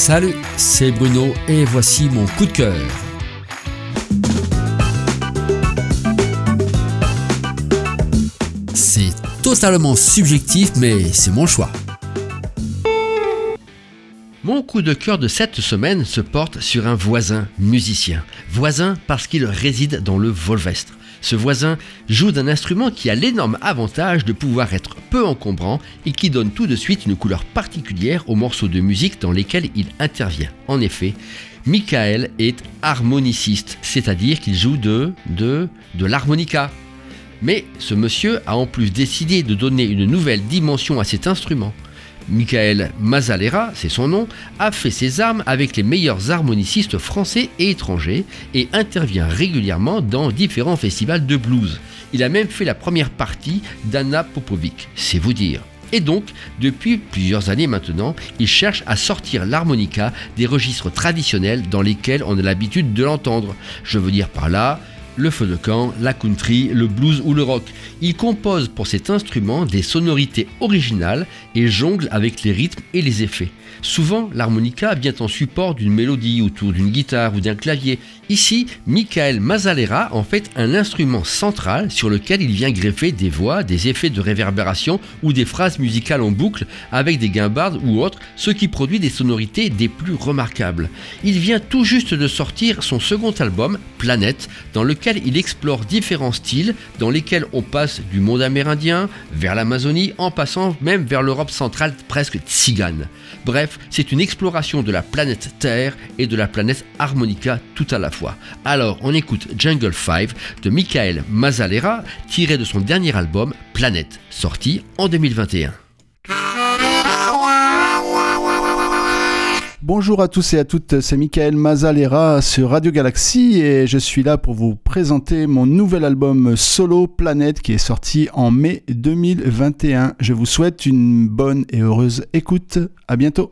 Salut, c'est Bruno et voici mon coup de cœur. C'est totalement subjectif, mais c'est mon choix. Mon coup de cœur de cette semaine se porte sur un voisin musicien. Voisin parce qu'il réside dans le Volvestre. Ce voisin joue d'un instrument qui a l'énorme avantage de pouvoir être peu encombrant et qui donne tout de suite une couleur particulière aux morceaux de musique dans lesquels il intervient. En effet, Michael est harmoniciste, c'est-à-dire qu'il joue de l'harmonica. Mais ce monsieur a en plus décidé de donner une nouvelle dimension à cet instrument. Michael Mazzalera, c'est son nom, a fait ses armes avec les meilleurs harmonicistes français et étrangers et intervient régulièrement dans différents festivals de blues. Il a même fait la première partie d'Anna Popovic, c'est vous dire. Et donc, depuis plusieurs années maintenant, il cherche à sortir l'harmonica des registres traditionnels dans lesquels on a l'habitude de l'entendre. Je veux dire par là le feu de camp, la country, le blues ou le rock. Il compose pour cet instrument des sonorités originales et jongle avec les rythmes et les effets. Souvent, l'harmonica vient en support d'une mélodie autour d'une guitare ou d'un clavier. Ici, Michael Mazzalera en fait un instrument central sur lequel il vient greffer des voix, des effets de réverbération ou des phrases musicales en boucle avec des guimbardes ou autres, ce qui produit des sonorités des plus remarquables. Il vient tout juste de sortir son second album, Planète, dans lequel il explore différents styles dans lesquels on passe du monde amérindien vers l'Amazonie en passant même vers l'Europe centrale presque tzigane. Bref, c'est une exploration de la planète Terre et de la planète harmonica tout à la fois. Alors on écoute Jungle 5 de Michael Mazzalera tiré de son dernier album Planète, sorti en 2021. Bonjour à tous et à toutes, c'est Michael Mazzalera sur Radio Galaxy et je suis là pour vous présenter mon nouvel album solo Planète qui est sorti en mai 2021. Je vous souhaite une bonne et heureuse écoute. À bientôt.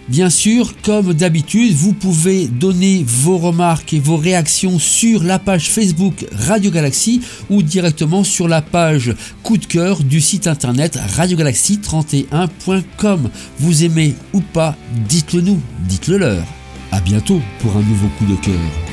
Bien sûr, comme d'habitude, vous pouvez donner vos remarques et vos réactions sur la page Facebook Radio Galaxie ou directement sur la page coup de cœur du site internet radiogalaxie31.com. Vous aimez ou pas, dites-le nous, dites-le leur. À bientôt pour un nouveau coup de cœur.